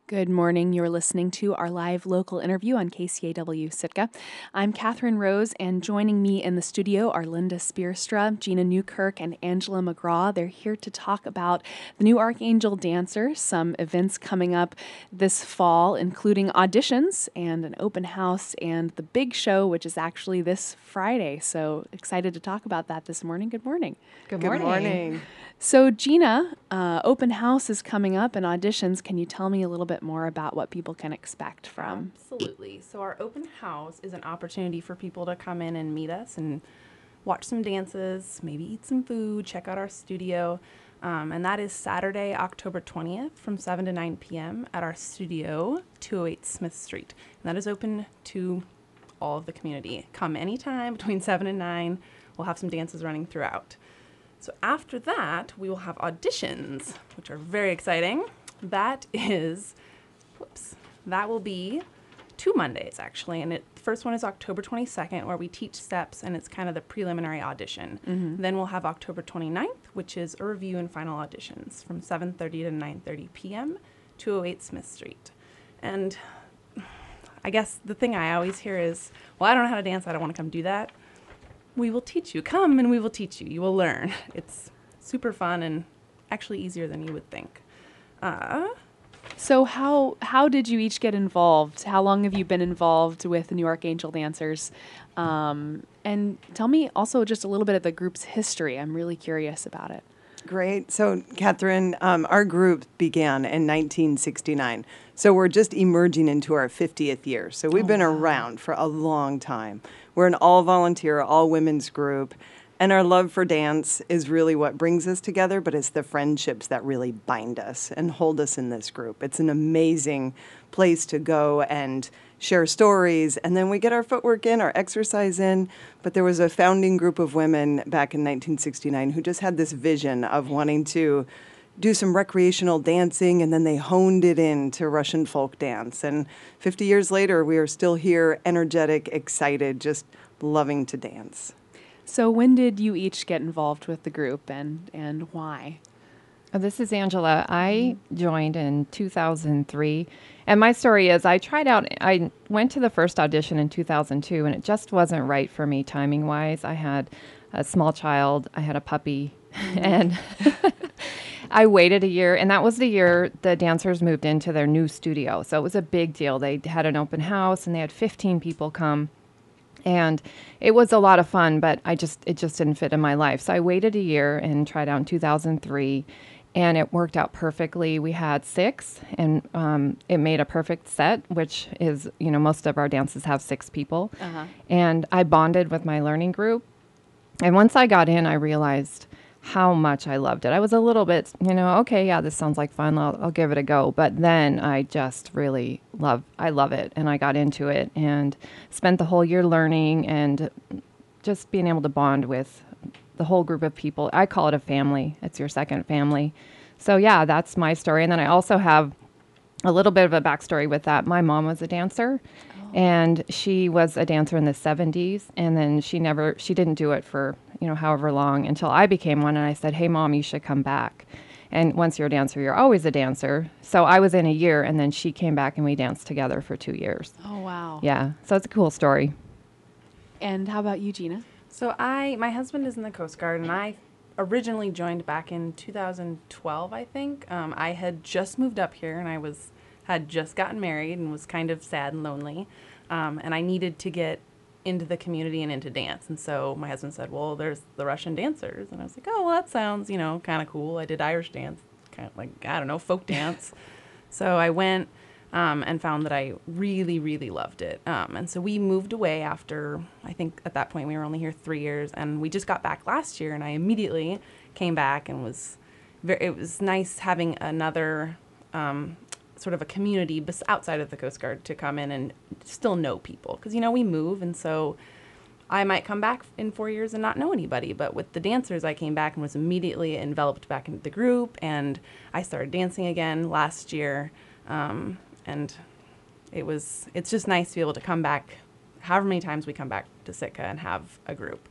Good morning. You're listening to our live local interview on KCAW Sitka. I'm Catherine Rose, and joining me in the studio are Linda Spearstra, Gina Newkirk, and Angela McGraw. They're here to talk about the new Archangel Dancer, some events coming up this fall, including auditions and an open house, and the big show, which is actually this Friday. So excited to talk about that this morning. Good morning. Good morning. So, Gina, open house is coming up and auditions. Can you tell me a little bit more about what people can expect from? Absolutely. So our open house is an opportunity for people to come in and meet us and watch some dances, maybe eat some food, check out our studio. And that is Saturday, October 20th from 7 to 9 p.m. at our studio, 208 Smith Street. And that is open to all of the community. Come anytime between 7 and 9. We'll have some dances running throughout. So after that, we will have auditions, which are very exciting. That will be 2 Mondays, actually. And the first one is October 22nd, where we teach steps, and it's kind of the preliminary audition. Mm-hmm. Then we'll have October 29th, which is a review and final auditions from 7:30 to 9:30 p.m., 208 Smith Street. And I guess the thing I always hear is, well, I don't know how to dance. I don't want to come do that. We will teach you. Come and we will teach you. You will learn. It's super fun and actually easier than you would think. So how did you each get involved? How long have you been involved with the New Archangel Dancers? And tell me also just a little bit of the group's history. I'm really curious about it. Great. So, Catherine, our group began in 1969. So we're just emerging into our 50th year. So we've been around for a long time. We're an all-volunteer, all-women's group. And our love for dance is really what brings us together, but it's the friendships that really bind us and hold us in this group. It's an amazing place to go and share stories, and then we get our footwork in, our exercise in. But there was a founding group of women back in 1969 who just had this vision of wanting to do some recreational dancing, and then they honed it into Russian folk dance. And 50 years later, we are still here, energetic, excited, just loving to dance. So when did you each get involved with the group, and why? This is Angela. I joined in 2003. And my story is I went to the first audition in 2002, and it just wasn't right for me timing-wise. I had a small child. I had a puppy. And I waited a year, and that was the year the dancers moved into their new studio. So it was a big deal. They had an open house, and they had 15 people come. And it was a lot of fun, but it just didn't fit in my life. So I waited a year and tried out in 2003, and it worked out perfectly. We had 6, and it made a perfect set, which is, most of our dances have 6 people. Uh-huh. And I bonded with my learning group. And once I got in, I realized how much I loved it. I was a little bit, okay, yeah, this sounds like fun. I'll give it a go. But then I just really love it. And I got into it and spent the whole year learning and just being able to bond with the whole group of people. I call it a family. It's your second family. So yeah, that's my story. And then I also have a little bit of a backstory with that. My mom was a dancer. And she was a dancer in the 70s, and then she didn't do it for, however long until I became one, and I said, hey, Mom, you should come back. And once you're a dancer, you're always a dancer. So I was in a year, and then she came back, and we danced together for 2 years. Oh, wow. Yeah, so it's a cool story. And how about you, Gina? So my husband is in the Coast Guard, and I originally joined back in 2012, I think. I had just moved up here, and I had just gotten married and was kind of sad and lonely. And I needed to get into the community and into dance. And so my husband said, well, there's the Russian dancers. And I was like, oh, well, that sounds, kind of cool. I did Irish dance, kind of like, I don't know, folk dance. So I went and found that I really, really loved it. And so we moved away after, I think at that point we were only here 3 years. And we just got back last year, and I immediately came back, and it was nice having another sort of a community outside of the Coast Guard to come in and still know people. Because, we move, and so I might come back in 4 years and not know anybody. But with the dancers, I came back and was immediately enveloped back into the group, and I started dancing again last year. And it's just nice to be able to come back however many times we come back to Sitka and have a group,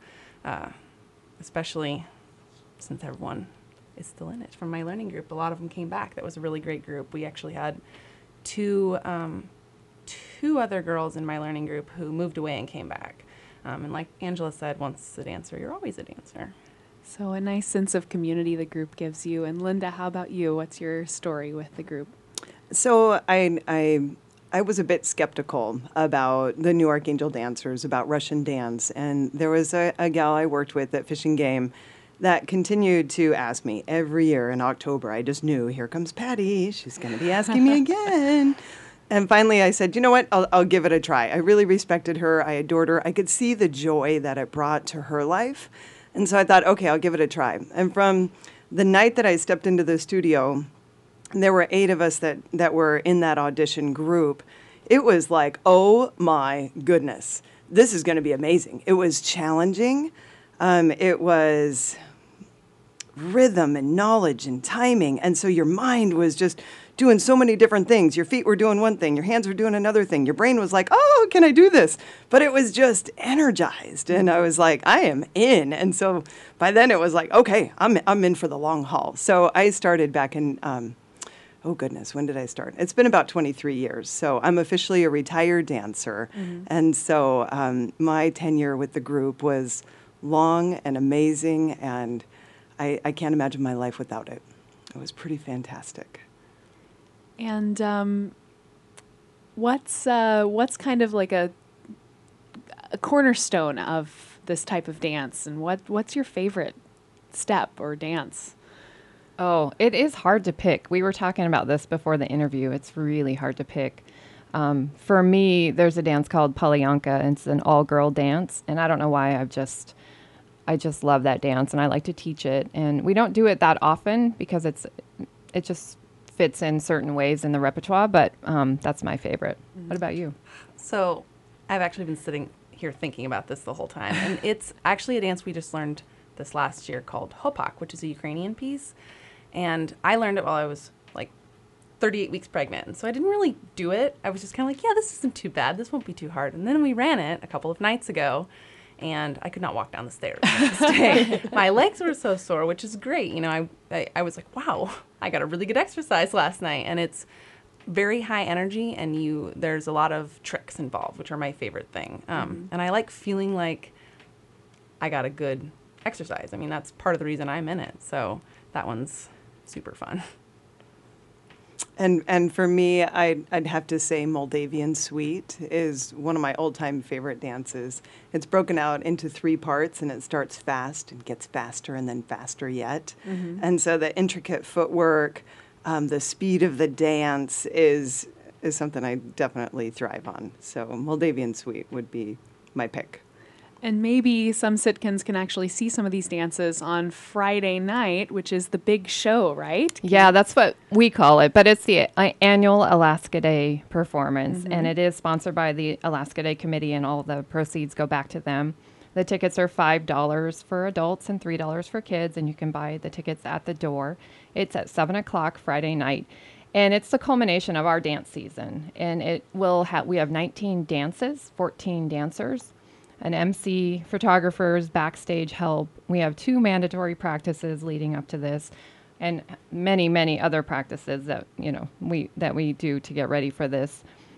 especially since everyone is still in it from my learning group. A lot of them came back. That was a really great group. We actually had two other girls in my learning group who moved away and came back. And like Angela said, once a dancer, you're always a dancer. So a nice sense of community the group gives you. And Linda, how about you? What's your story with the group? So I was a bit skeptical about the New Archangel Dancers, about Russian dance. And there was a gal I worked with at Fish and Game that continued to ask me every year in October. I just knew, here comes Patty. She's going to be asking me again. And finally I said, you know what, I'll give it a try. I really respected her. I adored her. I could see the joy that it brought to her life. And so I thought, okay, I'll give it a try. And from the night that I stepped into the studio, there were 8 of us that were in that audition group. It was like, oh my goodness, this is going to be amazing. It was challenging. It was rhythm and knowledge and timing. And so your mind was just doing so many different things. Your feet were doing one thing, your hands were doing another thing. Your brain was like, oh, can I do this? But it was just energized. And I was like, I am in. And so by then it was like, okay, I'm in for the long haul. So I started back in, oh goodness, when did I start? It's been about 23 years. So I'm officially a retired dancer. And so my tenure with the group was long and amazing. And I can't imagine my life without it. It was pretty fantastic. And what's kind of like a cornerstone of this type of dance, and what's your favorite step or dance? Oh, it is hard to pick. We were talking about this before the interview. It's really hard to pick. For me, there's a dance called Polyanka, and it's an all-girl dance, and I don't know why I just love that dance, and I like to teach it. And we don't do it that often because it just fits in certain ways in the repertoire, but that's my favorite. What about you? So I've actually been sitting here thinking about this the whole time. And it's actually a dance we just learned this last year called Hopak, which is a Ukrainian piece. And I learned it while I was like 38 weeks pregnant. So I didn't really do it. I was just kind of like, yeah, this isn't too bad. This won't be too hard. And then we ran it a couple of nights ago, and I could not walk down the stairs the next day. My legs were so sore, which is great. You know, I was like, wow, I got a really good exercise last night. And it's very high energy, and there's a lot of tricks involved, which are my favorite thing. And I like feeling like I got a good exercise. I mean, that's part of the reason I'm in it. So that one's super fun. And for me, I'd have to say Moldavian Suite is one of my old-time favorite dances. It's broken out into 3 parts, and it starts fast and gets faster and then faster yet. And so the intricate footwork, the speed of the dance is something I definitely thrive on. So Moldavian Suite would be my pick. And maybe some Sitkans can actually see some of these dances on Friday night, which is the big show, right? Yeah, that's what we call it, but it's the annual Alaska Day performance, and it is sponsored by the Alaska Day Committee, and all the proceeds go back to them. The tickets are $5 for adults and $3 for kids, and you can buy the tickets at the door. It's at 7 o'clock Friday night, and it's the culmination of our dance season. And we have 19 dances, 14 dancers, an MC, photographers, backstage help. We have 2 mandatory practices leading up to this, and many, many other practices that we do to get ready for this.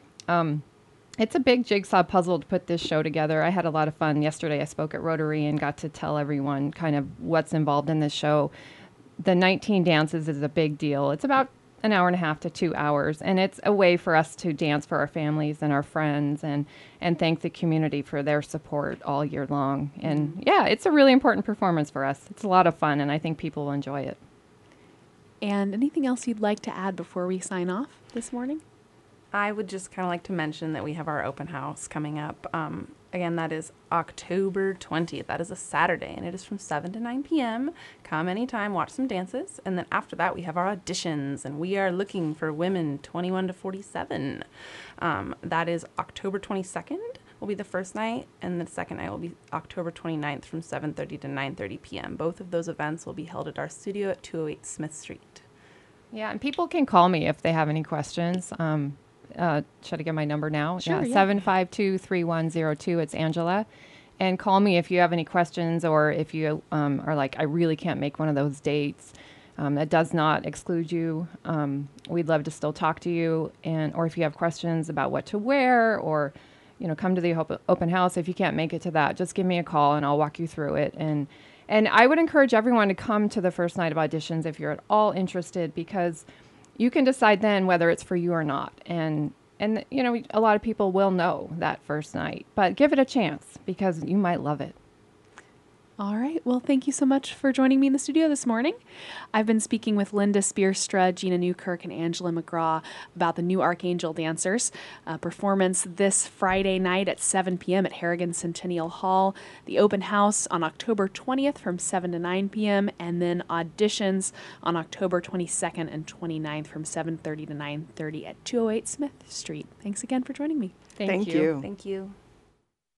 It's a big jigsaw puzzle to put this show together. I had a lot of fun yesterday. I spoke at Rotary and got to tell everyone kind of what's involved in this show. The 19 dances is a big deal. It's about an hour and a half to 2 hours, and it's a way for us to dance for our families and our friends and thank the community for their support all year long. And yeah, it's a really important performance for us. It's a lot of fun, and I think people will enjoy it. And anything else you'd like to add before we sign off this morning? I would just kind of like to mention that we have our open house coming up. Again, that is October 20th. That is a Saturday, and it is from 7 to 9 p.m. Come anytime, watch some dances, and then after that we have our auditions, and we are looking for women 21 to 47. That is October 22nd will be the first night, and the second night will be October 29th from 7:30 to 9:30 p.m. Both of those events will be held at our studio at 208 Smith Street. Yeah, and people can call me if they have any questions. Should I give my number now? Sure, yeah. 752-3102. It's Angela. And call me if you have any questions, or if you are like, I really can't make one of those dates. That does not exclude you. We'd love to still talk to you, or if you have questions about what to wear, or come to the open house. If you can't make it to that, just give me a call and I'll walk you through it. And I would encourage everyone to come to the first night of auditions if you're at all interested, because you can decide then whether it's for you or not. And a lot of people will know that first night, but give it a chance because you might love it. All right. Well, thank you so much for joining me in the studio this morning. I've been speaking with Linda Spierstra, Gina Newkirk, and Angela McGraw about the new Archangel Dancers performance this Friday night at 7 p.m. at Harrigan Centennial Hall, the open house on October 20th from 7 to 9 p.m., and then auditions on October 22nd and 29th from 7:30 to 9:30 at 208 Smith Street. Thanks again for joining me. Thank you. Thank you.